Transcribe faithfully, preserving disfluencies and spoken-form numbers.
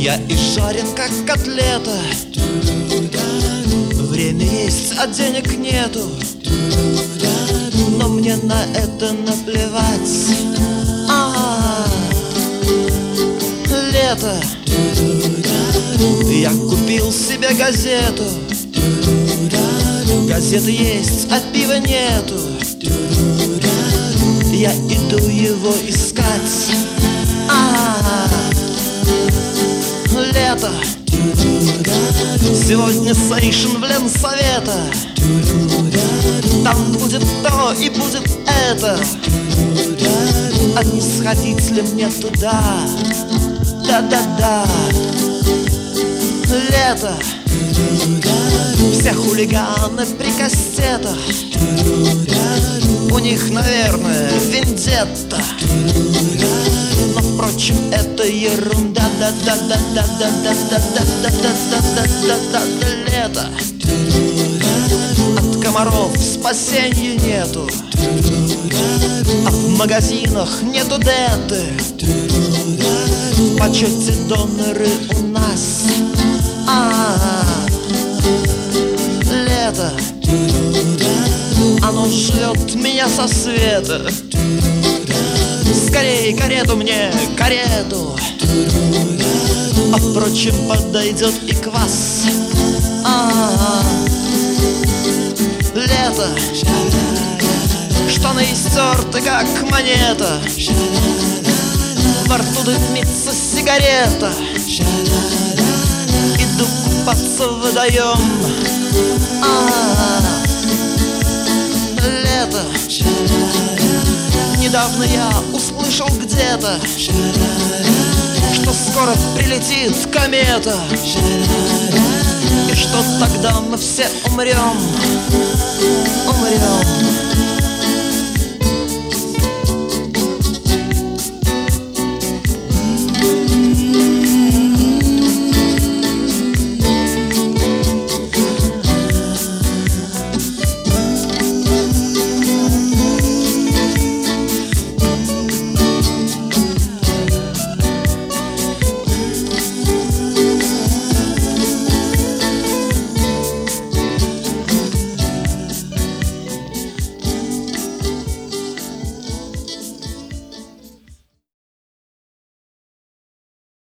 Я и жарен, как котлета. Время есть, а денег нету. Но мне на это наплевать. А-а-а. Лето. Я купил себе газету. Газеты есть, а пива нету. Я иду его искать. А-а-а. Лето. Сегодня сейшн в Ленсовета. Там будет то и будет это. А не сходить ли мне туда? Да-да-да. Лето. Все хулиганы при кассетах. У них, наверное, вендетта. Но, впрочем, это ерунда. Да-да-да-да-да-да-да-да-да-да-да-да-да-да. Лето. От комаров спасенья нету. А в магазинах нету денты. В почете доноры у нас. А-а-а. Лето. Оно шлет меня со света. Скорей карету мне, карету. А впрочем, подойдет и квас. А-а-а. Лето. Штаны истерты, как монета. Во рту дымится сигарета. Иду купаться в водоем. А-а-а. Лето. Недавно я услышал где-то, что скоро прилетит комета. И что тогда мы все умрем. Умрем.